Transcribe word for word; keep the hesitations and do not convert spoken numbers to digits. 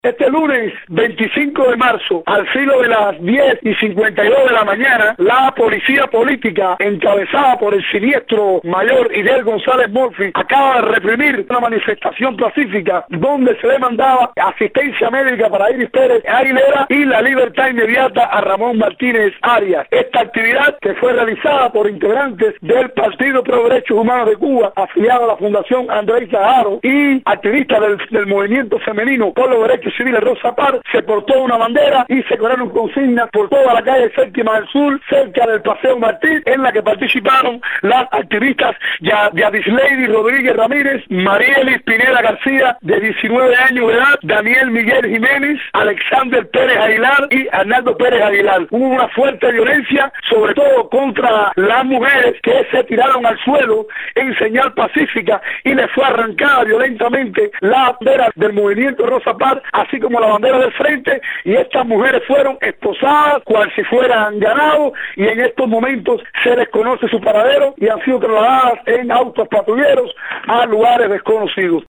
Este lunes veinticinco de marzo, al filo de las diez y cincuenta y dos de la mañana, la policía política, encabezada por el siniestro mayor Hidel González Murphy, acaba de reprimir una manifestación pacífica donde se le mandaba asistencia médica para Iris Pérez Aguilera y la libertad inmediata a Ramón Martínez Arias. Esta actividad, que fue realizada por integrantes del Partido Pro Derechos Humanos de Cuba, afiliado a la Fundación Andrés Saharo, y activistas del, del movimiento femenino por los derechos civiles Rosa Parks, se portó una bandera y se corrieron consignas por toda la calle Séptima del Sur, cerca del Paseo Martín, en la que participaron las activistas Yadislady Rodríguez Ramírez, Marielis Pineda García, de diecinueve años de edad, Daniel Miguel Jiménez, Alexander Pérez Aguilar y Arnaldo Pérez Aguilar. Hubo una fuerte violencia, sobre todo contra las mujeres, que se tiraron al suelo en señal pacífica y les fue arrancada violentamente la bandera del movimiento Rosa Parks, así como la bandera del frente, y estas mujeres fueron esposadas cual si fueran ganado, y en estos momentos se desconoce su paradero y han sido trasladadas en autos patrulleros a lugares desconocidos.